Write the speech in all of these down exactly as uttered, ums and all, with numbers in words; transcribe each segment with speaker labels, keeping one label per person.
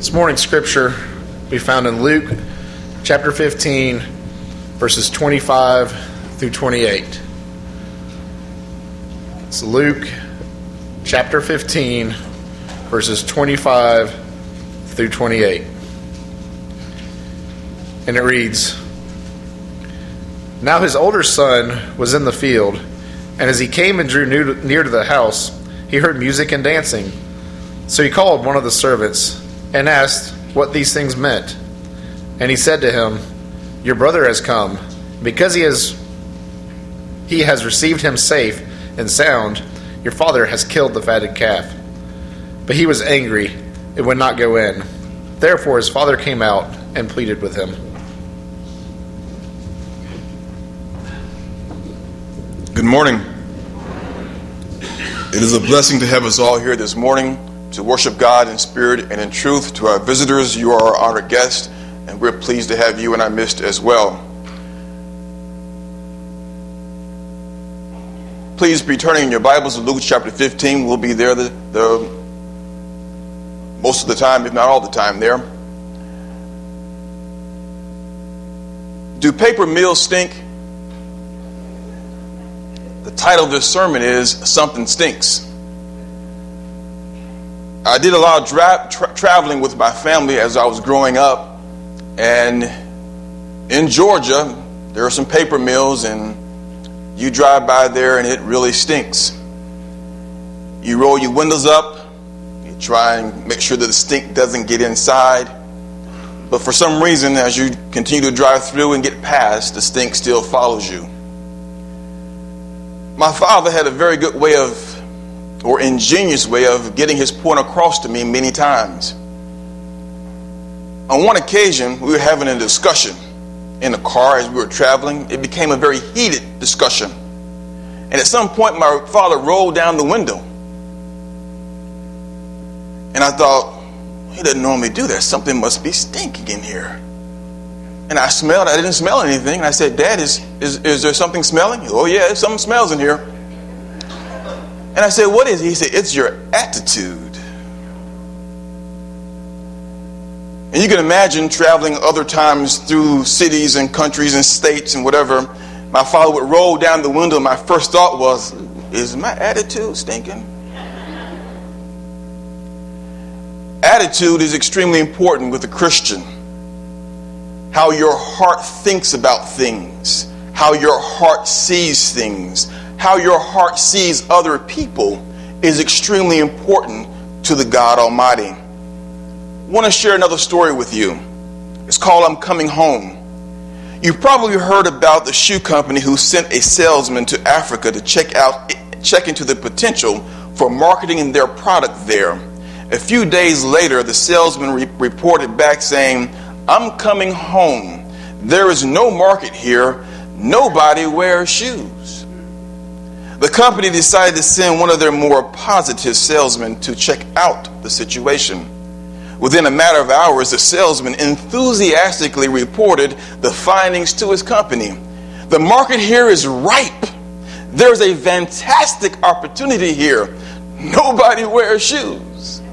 Speaker 1: This morning's scripture will be found in Luke chapter fifteen, verses twenty-five through twenty-eight. It's Luke chapter fifteen, verses twenty-five through twenty-eight. And it reads, "Now his older son was in the field, and as he came and drew near to the house, he heard music and dancing. So he called one of the servants and asked what these things meant. And he said to him, 'Your brother has come. Because he has he has received him safe and sound, your father has killed the fatted calf.' But he was angry and would not go in. Therefore his father came out and pleaded with him."
Speaker 2: Good morning. It is a blessing to have us all here this morning to worship God in spirit and in truth. To our visitors, you are our honored guests, and we're pleased to have you in our midst as well. Please be turning in your Bibles to Luke chapter fifteen. We'll be there the, the most of the time, if not all the time there. Do paper mills stink? The title of this sermon is "Something Stinks." I did a lot of dra- tra- traveling with my family as I was growing up, and in Georgia there are some paper mills, and you drive by there and it really stinks. You roll your windows up, you try and make sure that the stink doesn't get inside, but for some reason as you continue to drive through and get past, the stink still follows you. My father had a very good way of, or ingenious way of getting his point across to me many times. On one occasion, we were having a discussion in the car as we were traveling. It became a very heated discussion. And at some point, my father rolled down the window. And I thought, he doesn't normally do that. Something must be stinking in here. And I smelled, I didn't smell anything. And I said, "Dad, is, is, is there something smelling?" "Oh yeah, something smells in here." And I said, "What is it?" He said, "It's your attitude." And you can imagine traveling other times through cities and countries and states and whatever. My father would roll down the window. My first thought was, is my attitude stinking? Attitude is extremely important with a Christian. How your heart thinks about things, how your heart sees things, how your heart sees other people is extremely important to the God Almighty. I want to share another story with you. It's called "I'm Coming Home." You've probably heard about the shoe company who sent a salesman to Africa to check out, check into the potential for marketing their product there. A few days later, the salesman re- reported back saying, "I'm coming home. There is no market here. Nobody wears shoes." The company decided to send one of their more positive salesmen to check out the situation. Within a matter of hours, the salesman enthusiastically reported the findings to his company. "The market here is ripe. There's a fantastic opportunity here. Nobody wears shoes."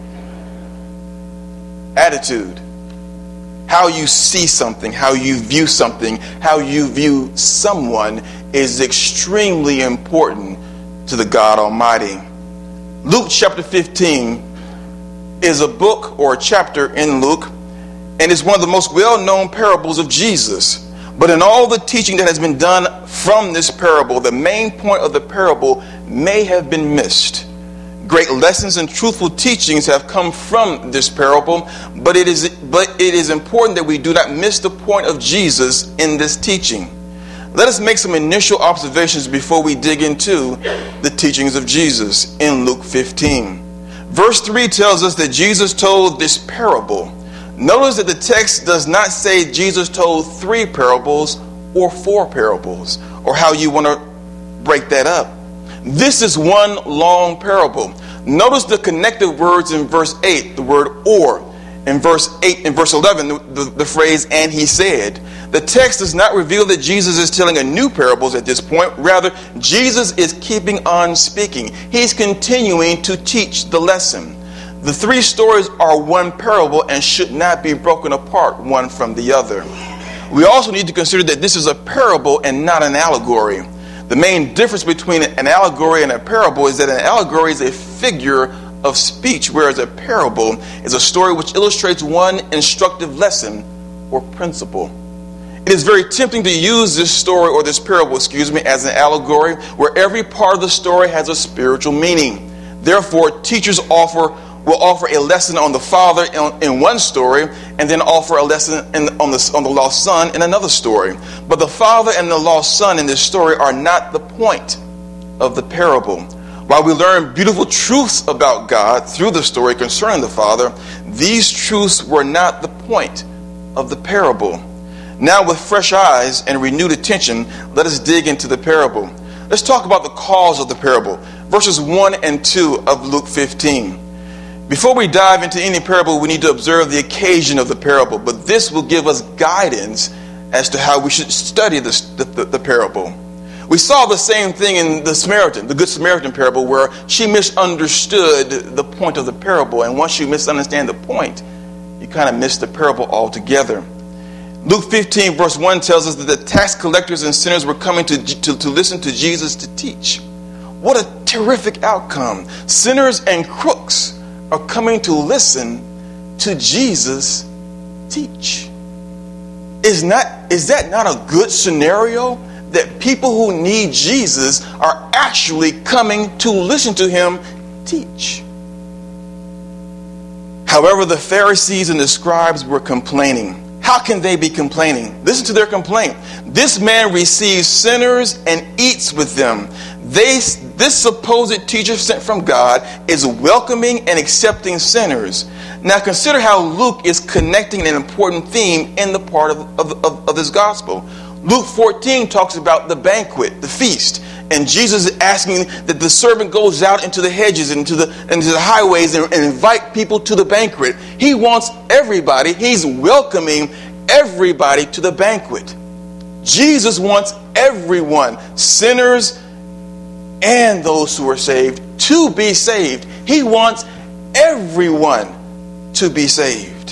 Speaker 2: Attitude. How you see something, how you view something, how you view someone is extremely important to the God Almighty. Luke chapter fifteen is a book or a chapter in Luke, and is one of the most well-known parables of Jesus. But in all the teaching that has been done from this parable, the main point of the parable may have been missed. Great lessons and truthful teachings have come from this parable, but it is but it is important that we do not miss the point of Jesus in this teaching. Let us make some initial observations before we dig into the teachings of Jesus in Luke fifteen. Verse three tells us that Jesus told this parable. Notice that the text does not say Jesus told three parables or four parables, or how you want to break that up. This is one long parable. Notice the connected words in verse eight, the word "or." In verse eight and verse eleven, the, the, the phrase "and he said." The text does not reveal that Jesus is telling a new parables at this point. Rather, Jesus is keeping on speaking. He's continuing to teach the lesson. The three stories are one parable and should not be broken apart one from the other. We also need to consider that this is a parable and not an allegory. The main difference between an allegory and a parable is that an allegory is a figure of speech, whereas a parable is a story which illustrates one instructive lesson or principle. It is very tempting to use this story or this parable, excuse me, as an allegory where every part of the story has a spiritual meaning. Therefore, teachers offer will offer a lesson on the father in, in one story and then offer a lesson in, on, the, on the lost son in another story. But the father and the lost son in this story are not the point of the parable. While we learn beautiful truths about God through the story concerning the father, these truths were not the point of the parable. Now, with fresh eyes and renewed attention, let us dig into the parable. Let's talk about the cause of the parable. Verses one and two of Luke fifteen. Before we dive into any parable, we need to observe the occasion of the parable, but this will give us guidance as to how we should study this, the, the, the parable. We saw the same thing in the Samaritan, the Good Samaritan parable, where she misunderstood the point of the parable, and once you misunderstand the point, you kind of miss the parable altogether. Luke fifteen verse one tells us that the tax collectors and sinners were coming to, to, to listen to Jesus to teach. What a terrific outcome. Sinners and crooks are coming to listen to Jesus teach. Is not, is that not a good scenario? That people who need Jesus are actually coming to listen to him teach. However, the Pharisees and the scribes were complaining. How can they be complaining? Listen to their complaint. This man receives sinners and eats with them. They, this supposed teacher sent from God is welcoming and accepting sinners. Now consider how Luke is connecting an important theme in the part of, of, of, of this gospel. Luke fourteen talks about the banquet, the feast. And Jesus is asking that the servant goes out into the hedges and into the, into the highways and, and invite people to the banquet. He wants everybody. He's welcoming everybody to the banquet. Jesus wants everyone, sinners and those who are saved, to be saved. He wants everyone to be saved.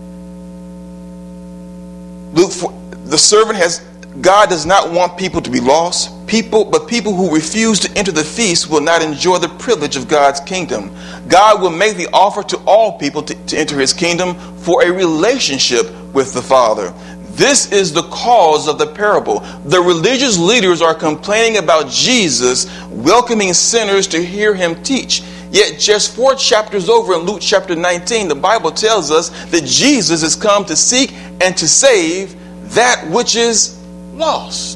Speaker 2: Luke, the servant has, God does not want people to be lost. People, but people who refuse to enter the feast will not enjoy the privilege of God's kingdom. God will make the offer to all people to, to enter his kingdom for a relationship with the Father. This is the cause of the parable. The religious leaders are complaining about Jesus welcoming sinners to hear him teach. Yet just four chapters over in Luke chapter nineteen, the Bible tells us that Jesus has come to seek and to save that which is lost.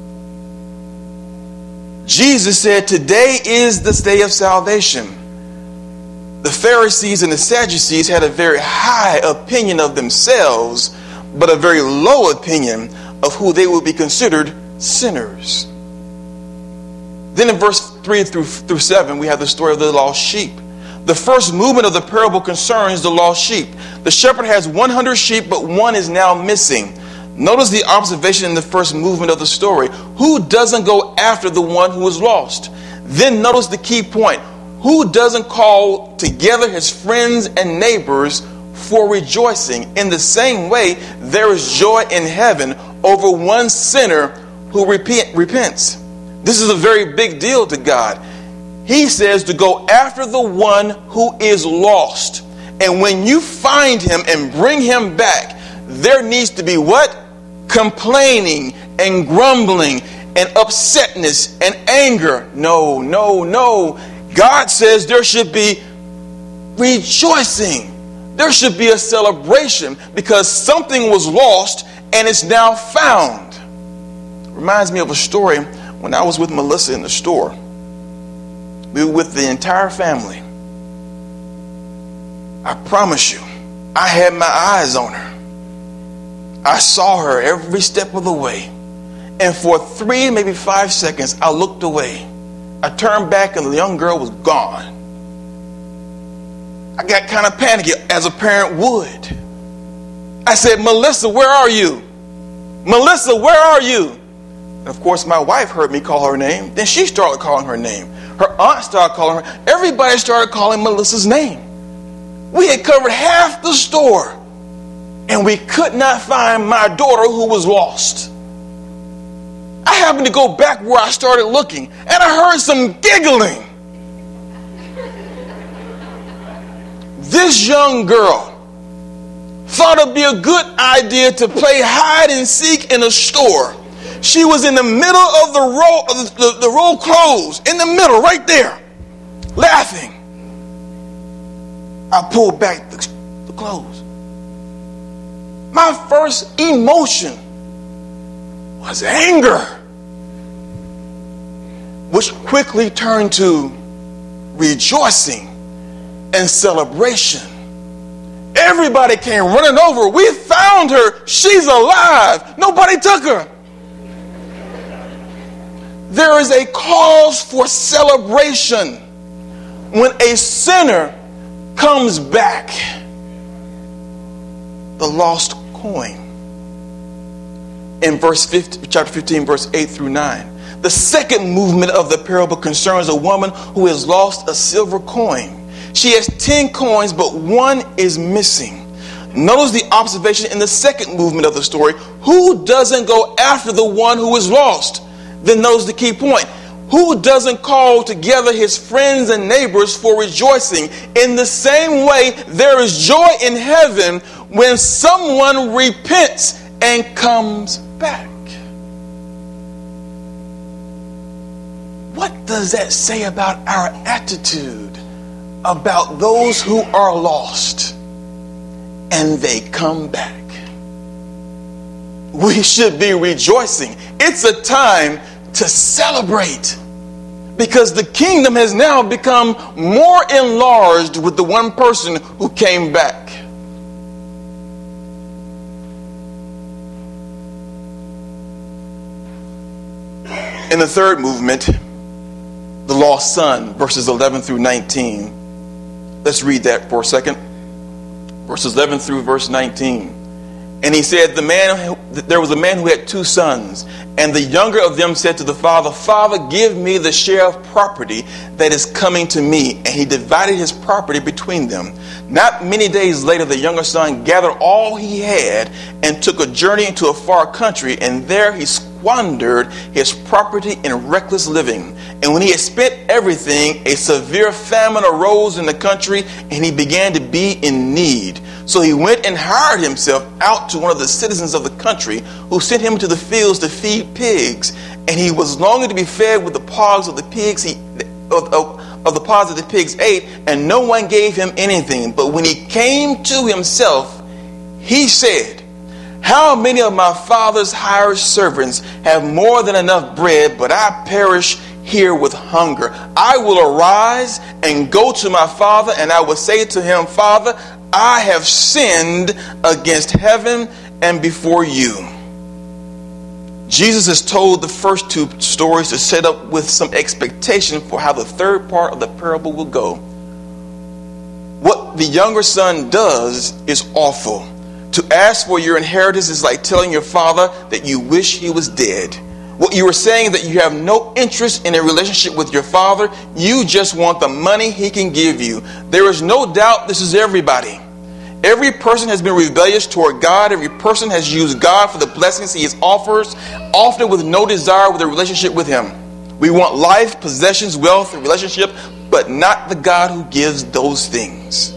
Speaker 2: Jesus said, today is the day of salvation. The Pharisees and the Sadducees had a very high opinion of themselves, but a very low opinion of who they would be considered sinners. Then in verse three through, through seven, we have the story of the lost sheep. The first movement of the parable concerns the lost sheep. The shepherd has one hundred sheep, but one is now missing. Notice the observation in the first movement of the story. Who doesn't go after the one who is lost? Then notice the key point. Who doesn't call together his friends and neighbors for rejoicing? In the same way, there is joy in heaven over one sinner who repent, repents. This is a very big deal to God. He says to go after the one who is lost. And when you find him and bring him back, there needs to be what? Complaining and grumbling and upsetness and anger. No, no, no. God says there should be rejoicing. There should be a celebration because something was lost and it's now found. Reminds me of a story when I was with Melissa in the store. We were with the entire family. I promise you, I had my eyes on her. I saw her every step of the way. And for three, maybe five seconds, I looked away. I turned back and the young girl was gone. I got kind of panicky, as a parent would. I said, Melissa, where are you? Melissa, where are you? And of course, my wife heard me call her name. Then she started calling her name. Her aunt started calling her. Everybody started calling Melissa's name. We had covered half the store, and we could not find my daughter who was lost. I happened to go back where I started looking, and I heard some giggling. This young girl thought it'd be a good idea to play hide and seek in a store. She was in the middle of the row, of the, the, the row closed, in the middle, right there, laughing. I pulled back the, the clothes. My first emotion was anger, which quickly turned to rejoicing and celebration. Everybody came running over. We found her. She's alive. Nobody took her. There is a cause for celebration when a sinner comes back. The lost coin. In verse fifteen, chapter fifteen, verse eight through nine. The second movement of the parable concerns a woman who has lost a silver coin. She has ten coins, but one is missing. Notice the observation in the second movement of the story. Who doesn't go after the one who is lost? Then notice the key point. Who doesn't call together his friends and neighbors for rejoicing? In the same way, there is joy in heaven when someone repents and comes back. What does that say about our attitude about those who are lost and they come back? We should be rejoicing. It's a time to celebrate because the kingdom has now become more enlarged with the one person who came back. In the third movement, the lost son, verses eleven through nineteen. Let's read that for a second. Verses eleven through verse nineteen. And he said, the man, there was a man who had two sons, and the younger of them said to the father, Father, give me the share of property that is coming to me. And he divided his property between them. Not many days later, the younger son gathered all he had and took a journey into a far country, and there he squandered his property in reckless living. And when he had spent everything, a severe famine arose in the country, and he began to be in need. So he went and hired himself out to one of the citizens of the country, who sent him to the fields to feed pigs. And he was longing to be fed with the pods of the pigs he of, of, of the pods that the pigs ate, and no one gave him anything. But when he came to himself, he said, how many of my father's hired servants have more than enough bread, but I perish here with hunger? I will arise and go to my father, and I will say to him, Father, I have sinned against heaven and before you. Jesus has told the first two stories to set up with some expectation for how the third part of the parable will go. What the younger son does is awful. To ask for your inheritance is like telling your father that you wish he was dead. What you are saying that you have no interest in a relationship with your father. You just want the money he can give you. There is no doubt this is everybody. Every person has been rebellious toward God. Every person has used God for the blessings he offers, often with no desire with a relationship with him. We want life, possessions, wealth, and relationship, but not the God who gives those things.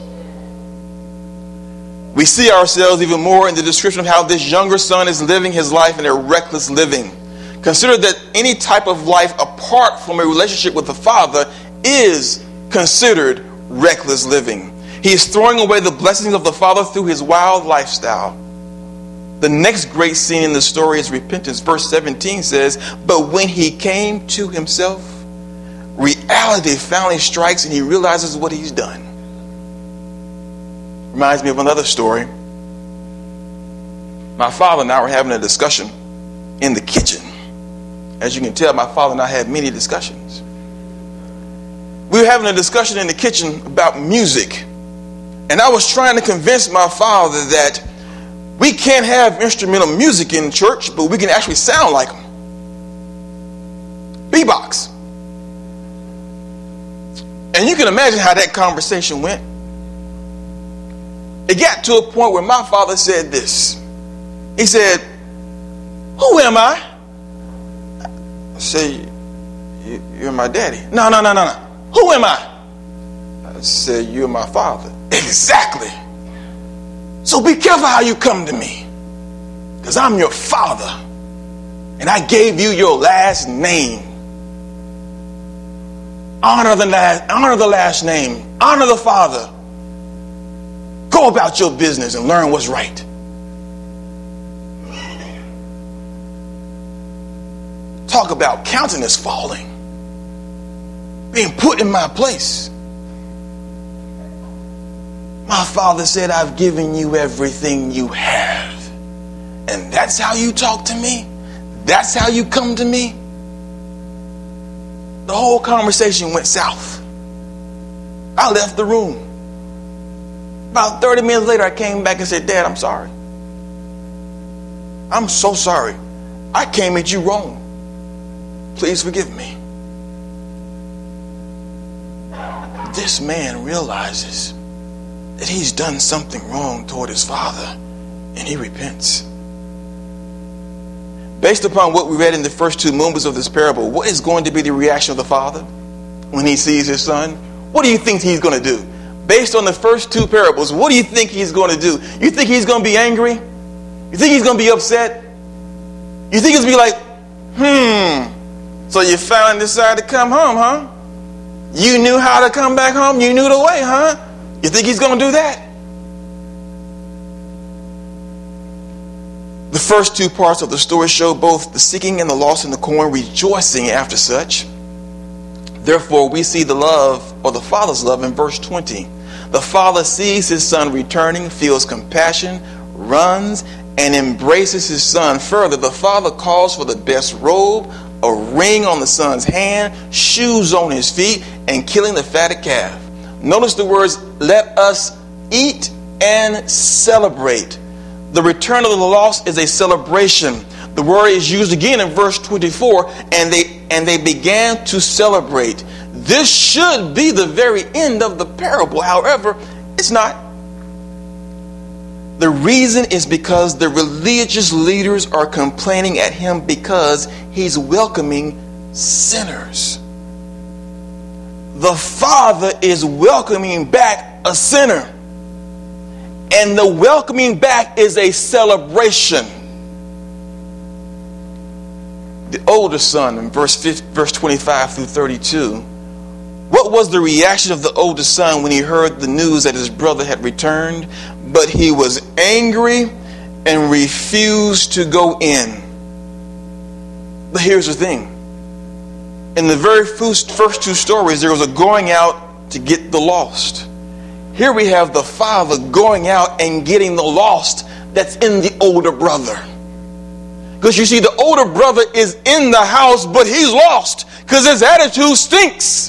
Speaker 2: We see ourselves even more in the description of how this younger son is living his life in a reckless living. Consider that any type of life apart from a relationship with the Father is considered reckless living. He is throwing away the blessings of the Father through his wild lifestyle. The next great scene in the story is repentance. Verse seventeen says, but when he came to himself, reality finally strikes and he realizes what he's done. Reminds me of another story. My father and I were having a discussion in the kitchen. As you can tell, my father and I had many discussions. We were having a discussion in the kitchen about music. And I was trying to convince my father that we can't have instrumental music in church, but we can actually sound like them. Bebox. And you can imagine how that conversation went. It got to a point where my father said this. He said, who am I? I said, you're my daddy. No, no, no, no, no. Who am I? I said, you're my father. Exactly. So be careful how you come to me, because I'm your father, and I gave you your last name. Honor the last, honor the last name. Honor the father. Go about your business and learn what's right. Talk about countenance falling. Being put in my place. My father said, I've given you everything you have. And that's how you talk to me? That's how you come to me? The whole conversation went south. I left the room. About thirty minutes later, I came back and said, Dad, I'm sorry. I'm so sorry. I came at you wrong. Please forgive me. This man realizes that he's done something wrong toward his father, and he repents. Based upon what we read in the first two moments of this parable, what is going to be the reaction of the father when he sees his son? What do you think he's going to do? Based on the first two parables, what do you think he's going to do? You think he's going to be angry? You think he's going to be upset? You think he's going to be like, hmm, so you finally decided to come home, huh? You knew how to come back home? You knew the way, huh? You think he's going to do that? The first two parts of the story show both the seeking and the lost in the coin rejoicing after such. Therefore, we see the love, or the father's love, in verse twenty. The father sees his son returning, feels compassion, runs, and embraces his son. Further, the father calls for the best robe, a ring on the son's hand, shoes on his feet, and killing the fatted calf. Notice the words, let us eat and celebrate. The return of the lost is a celebration. The word is used again in verse twenty-four, and they and they began to celebrate. This should be the very end of the parable. However, it's not. The reason is because the religious leaders are complaining at him because he's welcoming sinners. The Father is welcoming back a sinner. And the welcoming back is a celebration. The older son, in verse fifty, verse twenty-five through thirty-two, what was the reaction of the older son when he heard the news that his brother had returned? But he was angry and refused to go in. But here's the thing. In the very first, first two stories, there was a going out to get the lost. Here we have the father going out and getting the lost that's in the older brother. Because you see, the older brother is in the house, but he's lost because his attitude stinks.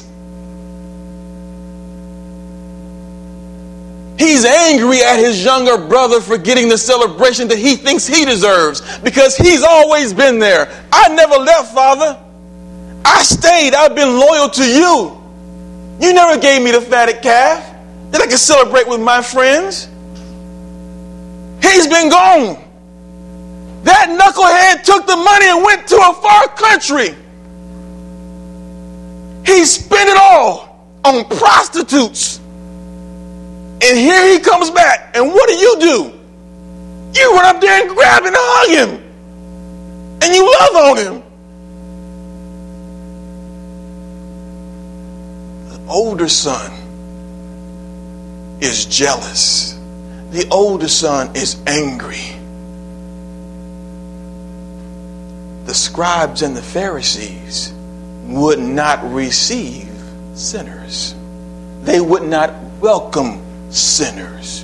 Speaker 2: He's angry at his younger brother for getting the celebration that he thinks he deserves because he's always been there. I never left, Father. I stayed. I've been loyal to you. You never gave me the fatted calf that I could celebrate with my friends. He's been gone. That knucklehead took the money and went to a far country. He spent it all on prostitutes. And here he comes back. And what do you do? You run up there and grab him and hug him. And you love on him. The older son is jealous. The older son is angry. The scribes and the Pharisees would not receive sinners. They would not welcome sinners.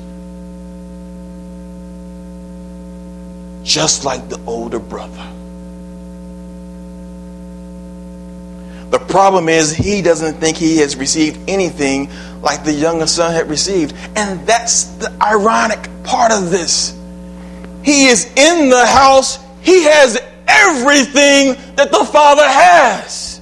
Speaker 2: Just like the older brother. The problem is he doesn't think he has received anything like the younger son had received. And that's the ironic part of this. He is in the house. He has everything that the father has.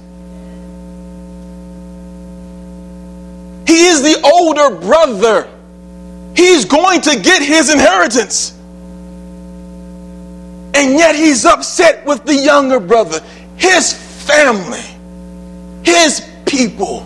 Speaker 2: He is the older brother. He's going to get his inheritance. And yet he's upset with the younger brother, his family, his people.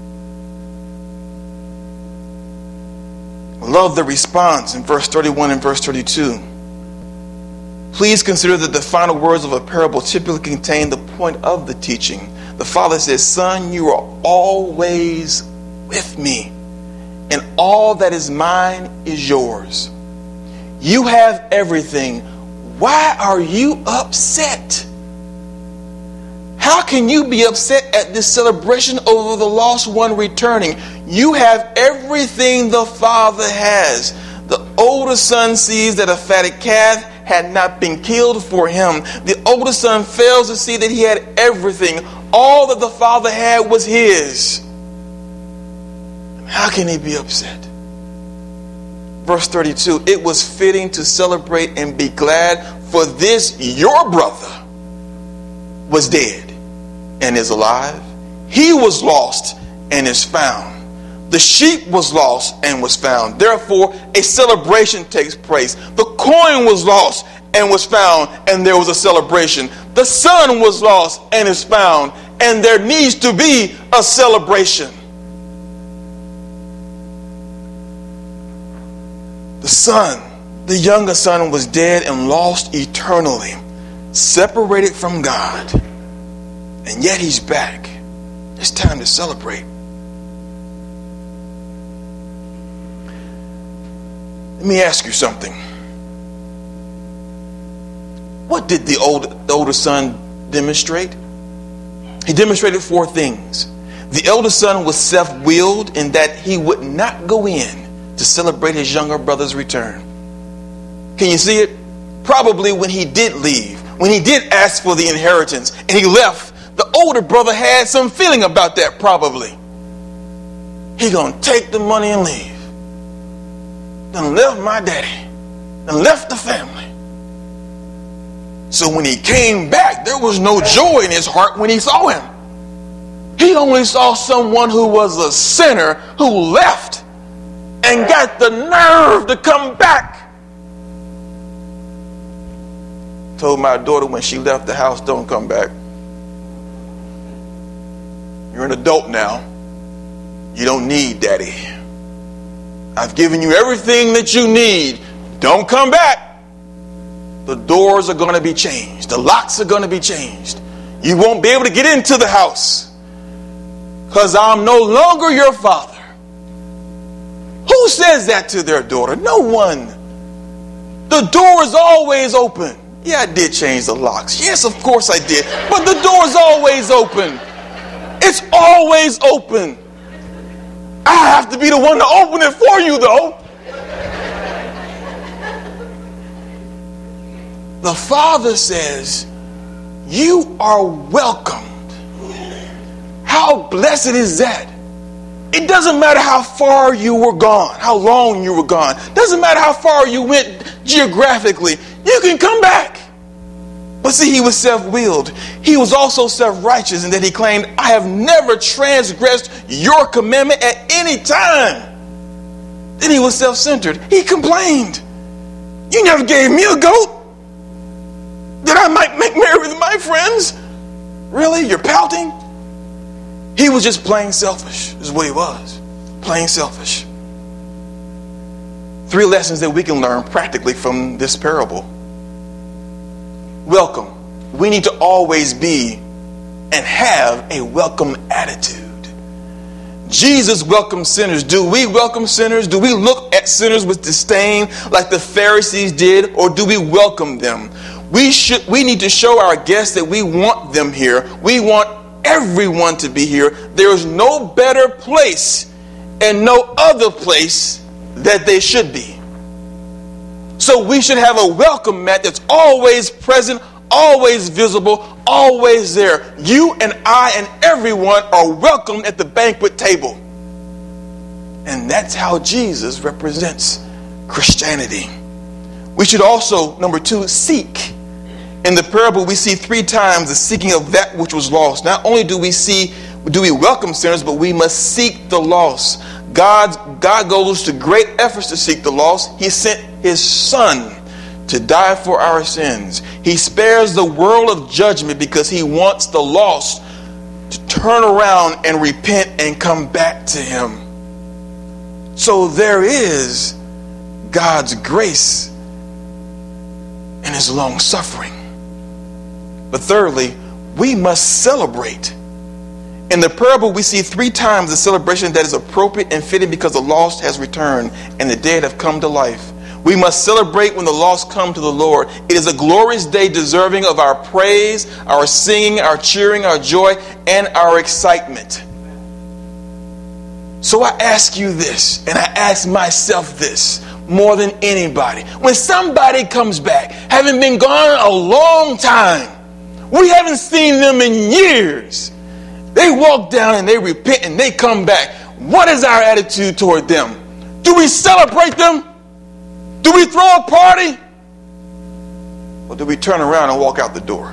Speaker 2: I love the response in verse thirty-one and verse thirty-two. Please consider that the final words of a parable typically contain the point of the teaching. The father says, son, you are always with me, and all that is mine is yours. You have everything. Why are you upset? How can you be upset at this celebration over the lost one returning? You have everything the father has. The older son sees that a fatted calf had not been killed for him. The older son fails to see that he had everything. All that the father had was his. How can he be upset? Verse thirty-two, it was fitting to celebrate and be glad, for this your brother was dead and is alive. He was lost and is found. The sheep was lost and was found. Therefore, a celebration takes place. The coin was lost and was found, and there was a celebration. The son was lost and is found, and there needs to be a celebration. The son, the younger son, was dead and lost eternally, separated from God. And yet he's back. It's time to celebrate. Let me ask you something. What did the, old, the older son demonstrate? He demonstrated four things. The elder son was self-willed in that he would not go in to celebrate his younger brother's return. Can you see it? Probably when he did leave, when he did ask for the inheritance and he left, the older brother had some feeling about that probably. He gonna take the money and leave. Done left my daddy. Done left the family. So when he came back, there was no joy in his heart when he saw him. He only saw someone who was a sinner who left and got the nerve to come back. Told my daughter when she left the house, don't come back. You're an adult now. You don't need daddy. I've given you everything that you need. Don't come back. The doors are going to be changed. The locks are going to be changed. You won't be able to get into the house because I'm no longer your father. Who says that to their daughter? No one. The door is always open. Yeah, I did change the locks. Yes, of course I did. But the door is always open. It's always open. I have to be the one to open it for you, though. The Father says, you are welcomed. How blessed is that? It doesn't matter how far you were gone, how long you were gone. Doesn't matter how far you went geographically. You can come back. But see, he was self-willed. He was also self-righteous in that he claimed, I have never transgressed your commandment at any time. Then he was self-centered. He complained. You never gave me a goat that I might make merry with my friends. Really? You're pouting? He was just plain selfish, is what he was. Plain selfish. Three lessons that we can learn practically from this parable. Welcome. We need to always be and have a welcome attitude. Jesus welcomed sinners. Do we welcome sinners? Do we look at sinners with disdain like the Pharisees did, or do we welcome them? We should. We need to show our guests that we want them here. We want everyone to be here. There is no better place and no other place that they should be. So we should have a welcome mat that's always present, always visible, always there. You and I and everyone are welcome at the banquet table. And that's how Jesus represents Christianity. We should also, number two, seek. In the parable, we see three times the seeking of that which was lost. Not only do we see, do we welcome sinners, but we must seek the lost. God, God goes to great efforts to seek the lost. He sent his son to die for our sins. He spares the world of judgment because he wants the lost to turn around and repent and come back to him. So there is God's grace and his long suffering. But thirdly, we must celebrate. In the parable, we see three times the celebration that is appropriate and fitting because the lost has returned and the dead have come to life. We must celebrate when the lost come to the Lord. It is a glorious day deserving of our praise, our singing, our cheering, our joy, and our excitement. So I ask you this, and I ask myself this more than anybody. When somebody comes back, having been gone a long time, we haven't seen them in years. They walk down and they repent and they come back. What is our attitude toward them? Do we celebrate them? Do we throw a party? Or do we turn around and walk out the door?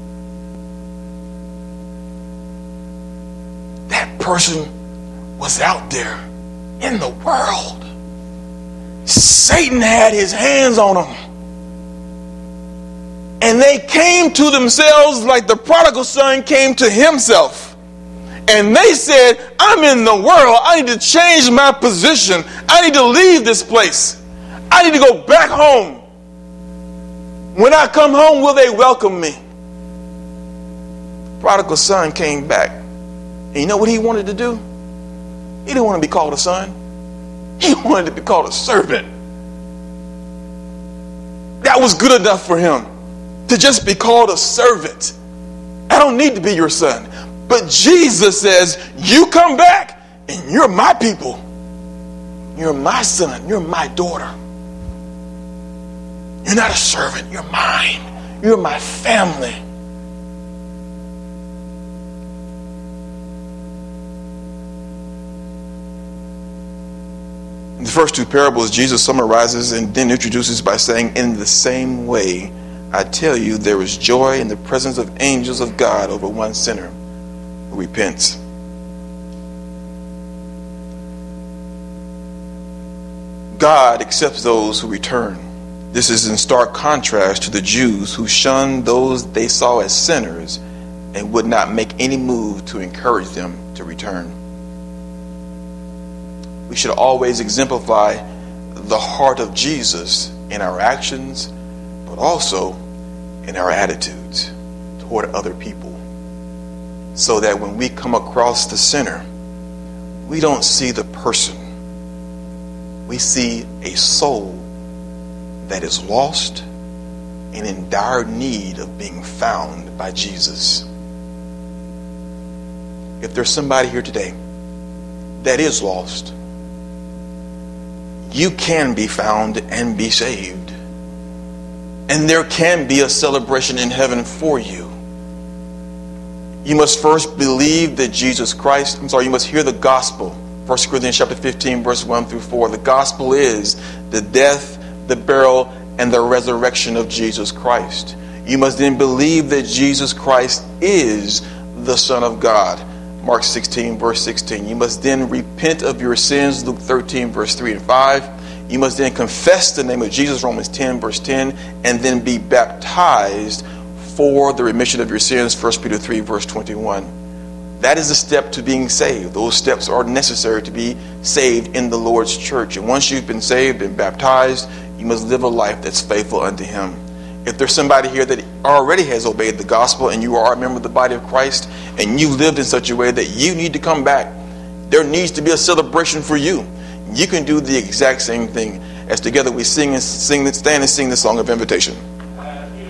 Speaker 2: That person was out there in the world. Satan had his hands on them. And they came to themselves like the prodigal son came to himself. And they said, I'm in the world. I need to change my position. I need to leave this place. I need to go back home. When I come home, will they welcome me? Prodigal son came back. And you know what he wanted to do? He didn't want to be called a son. He wanted to be called a servant. That was good enough for him, to just be called a servant. I don't need to be your son. But Jesus says, you come back and you're my people. You're my son. You're my daughter. You're not a servant. You're mine. You're my family. In the first two parables, Jesus summarizes and then introduces by saying, in the same way, I tell you, there is joy in the presence of angels of God over one sinner who repents. God accepts those who return. This is in stark contrast to the Jews who shunned those they saw as sinners and would not make any move to encourage them to return. We should always exemplify the heart of Jesus in our actions, but also in our attitudes toward other people, so that when we come across the sinner, we don't see the person. We see a soul that is lost and in dire need of being found by Jesus. If there's somebody here today that is lost, you can be found and be saved. And there can be a celebration in heaven for you. You must first believe that Jesus Christ, I'm sorry, you must hear the gospel. First Corinthians chapter fifteen, verse one through four. The gospel is the death, the burial, and the resurrection of Jesus Christ. You must then believe that Jesus Christ is the Son of God. Mark sixteen, verse sixteen. You must then repent of your sins. Luke thirteen, verse three and five. You must then confess the name of Jesus, Romans ten, verse ten, and then be baptized for the remission of your sins, First Peter three, verse twenty-one. That is a step to being saved. Those steps are necessary to be saved in the Lord's church. And once you've been saved and baptized, you must live a life that's faithful unto him. If there's somebody here that already has obeyed the gospel and you are a member of the body of Christ and you lived in such a way that you need to come back, there needs to be a celebration for you. You can do the exact same thing as together we sing and sing, stand and sing the song of invitation.